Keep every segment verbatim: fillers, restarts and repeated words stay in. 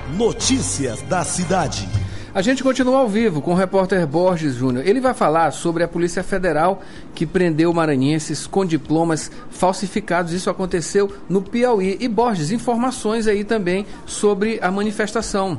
Notícias da cidade. A gente continua ao vivo com o repórter Borges Júnior. Ele vai falar sobre a Polícia Federal que prendeu maranhenses com diplomas falsificados. Isso aconteceu no Piauí. E Borges, informações aí também sobre a manifestação.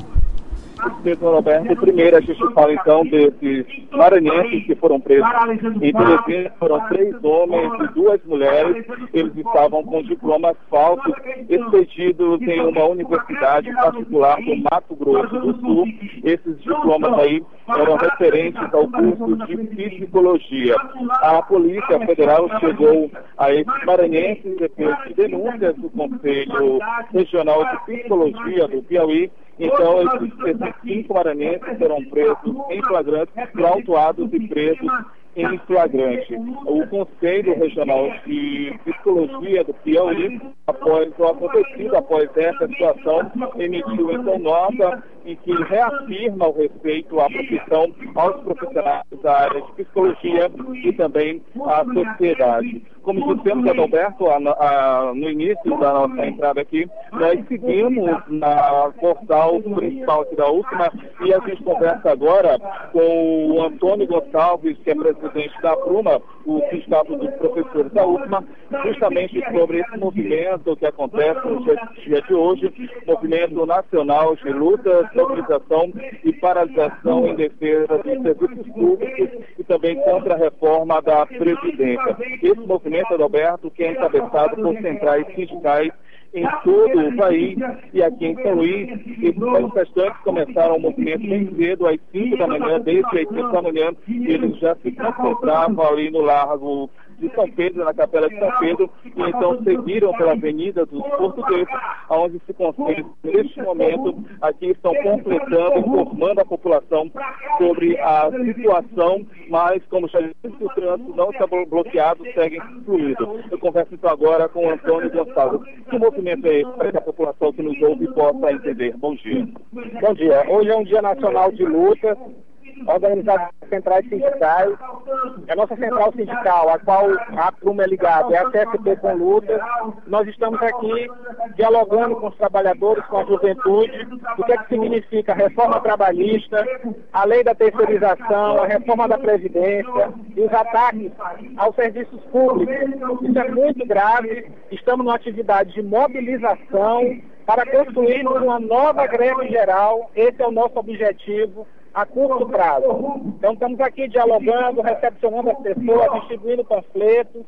Pedro Roberto, primeiro a gente fala então desses maranhenses que foram presos em Teresina. Foram três homens e duas mulheres. Eles estavam com diplomas falsos expedidos em uma universidade particular do Mato Grosso do Sul. Esses diplomas aí eram referentes ao curso de psicologia. A Polícia Federal chegou a esses maranhenses depois de denúncias do Conselho Regional de Psicologia do Piauí. Então, esses, esses cinco maranhenses serão presos em flagrante, autuados e presos em flagrante. O Conselho Regional de Psicologia do Piauí, após o acontecido, após essa situação, emitiu então nota em que reafirma o respeito à profissão, aos profissionais da área de psicologia e também à sociedade. Como dissemos, Adalberto, a, a, no início da nossa entrada aqui, nós seguimos na portal principal aqui da U F M A e a gente conversa agora com o Antônio Gonçalves, que é presidente da Pruma, o Sindicato dos Professores da U F M A, justamente sobre esse movimento que acontece no dia, dia de hoje, movimento nacional de luta, mobilização e paralisação em defesa dos serviços públicos e também contra a reforma da Previdência. Esse movimento, Adalberto, que é encabeçado por centrais sindicais em todo o país e aqui em São Luís. Esses manifestantes começaram o movimento bem cedo, às cinco da manhã, desde as cinco da manhã, eles já se concentravam ali no Largo de São Pedro, na Capela de São Pedro, e então seguiram pela Avenida dos Portugueses, onde se concentram neste momento. Aqui estão completando, informando a população sobre a situação, mas como já disse, o trânsito não está bloqueado, segue fluido. Eu converso então agora com o Antônio Gonçalves. Que movimento é esse para que a população que nos ouve possa entender? Bom dia. Bom dia. Hoje é um dia nacional de luta, organizado por centrais sindicais. A nossa central sindical, a qual a Pruma é ligada, é a C S P com Luta. Nós estamos aqui dialogando com os trabalhadores, com a juventude, o que é que significa a reforma trabalhista, a lei da terceirização, a reforma da Previdência e os ataques aos serviços públicos. Isso é muito grave. Estamos numa atividade de mobilização para construirmos uma nova greve geral. Esse é o nosso objetivo a curto prazo. Então estamos aqui dialogando, recepcionando as pessoas, distribuindo panfletos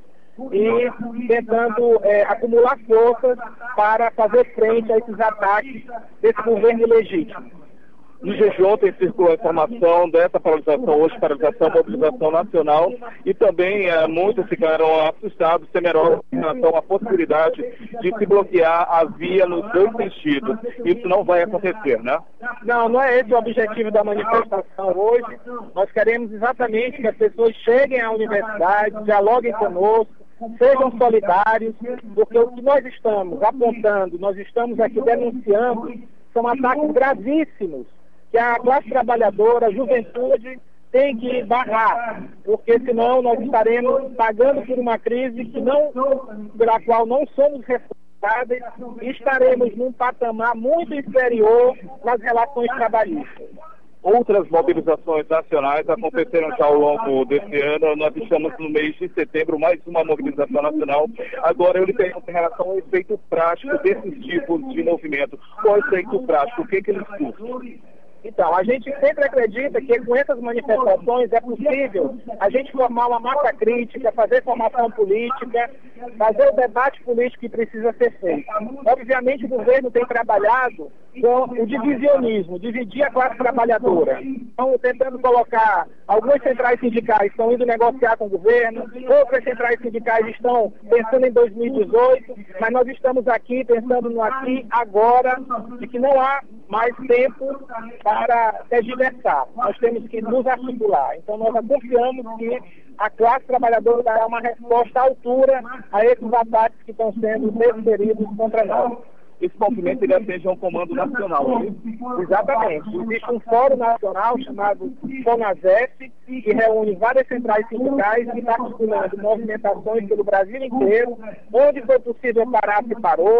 e tentando é, acumular forças para fazer frente a esses ataques desse governo ilegítimo. No dia de ontem circulou a informação dessa paralisação, hoje paralisação, mobilização nacional, e também é, muitos ficaram assustados, temerosos em relação à possibilidade de se bloquear a via nos dois sentidos. Isso não vai acontecer, né? Não, não é esse o objetivo da manifestação hoje. Nós queremos exatamente que as pessoas cheguem à universidade, dialoguem conosco, sejam solidários, porque o que nós estamos apontando, nós estamos aqui denunciando, são ataques gravíssimos que a classe trabalhadora, a juventude, tem que barrar, porque senão nós estaremos pagando por uma crise que não, pela qual não somos responsáveis e estaremos num patamar muito inferior nas relações trabalhistas. Outras mobilizações nacionais aconteceram já ao longo desse ano. Nós estamos no mês de setembro, mais uma mobilização nacional. Agora eu lhe pergunto em relação ao efeito prático desses tipos de movimento. Qual é o efeito prático? O que, que eles buscam? Então, a gente sempre acredita que com essas manifestações é possível a gente formar uma massa crítica, fazer formação política, fazer o debate político que precisa ser feito. Obviamente o governo tem trabalhado com o divisionismo, dividir a classe trabalhadora. Então, tentando colocar, algumas centrais sindicais estão indo negociar com o governo, outras centrais sindicais estão pensando em dois mil e dezoito, mas nós estamos aqui pensando no aqui, agora, de que não há mais tempo para tergiversar. Nós temos que nos articular. Então, nós confiamos que a classe trabalhadora dará uma resposta à altura a esses ataques que estão sendo desferidos contra nós. Esse movimento ele atende a um comando nacional, né? Exatamente. Existe um fórum nacional chamado FONASEF, que reúne várias centrais sindicais e está articulando movimentações pelo Brasil inteiro. Onde foi possível parar, se parou.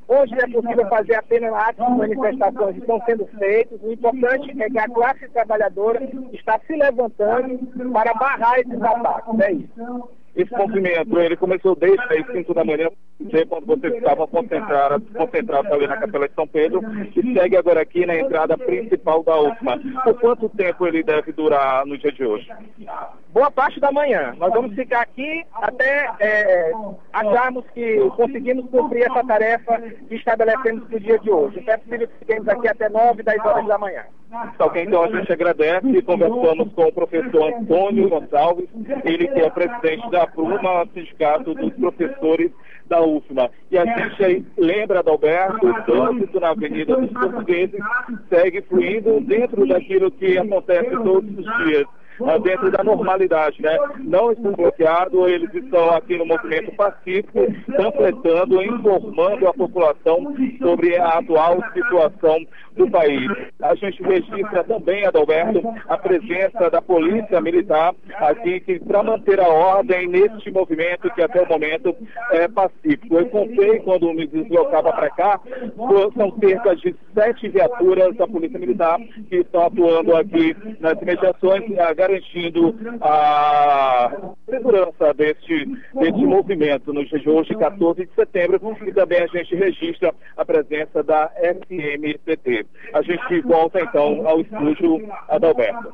Hoje é possível fazer apenas atos de manifestações que estão sendo feitos. O importante é que a classe trabalhadora está se levantando para barrar esses ataques. É isso. Esse movimento, ele começou desde as cinco da manhã, quando vocês estavam concentrados, concentrados ali na Capela de São Pedro, e segue agora aqui na entrada principal da U F M A. Por quanto tempo ele deve durar no dia de hoje? Boa parte da manhã. Nós vamos ficar aqui até é, acharmos que conseguimos cumprir essa tarefa que estabelecemos para o dia de hoje. Então é possível que fiquemos aqui até nove, dez horas da manhã. Tá ok, então a gente agradece e conversamos com o professor Antônio Gonçalves, ele que é presidente da Pruma, Sindicato dos Professores da U F M A. E a gente aí lembra, Adalberto, o trânsito na Avenida dos Portugueses segue fluindo dentro daquilo que acontece todos os dias, dentro da normalidade, né? Não estão bloqueados, eles estão aqui no movimento pacífico, panfletando, informando a população sobre a atual situação do país. A gente registra também, Adalberto, a presença da Polícia Militar aqui, que para manter a ordem neste movimento que até o momento é pacífico. Eu contei quando me deslocava para cá, são cerca de sete viaturas da Polícia Militar que estão atuando aqui nas imediações, garantindo a segurança deste, deste movimento no dia de hoje, quatorze de setembro, e também a gente registra a presença da S M P T. A gente volta então ao estúdio, Adalberto.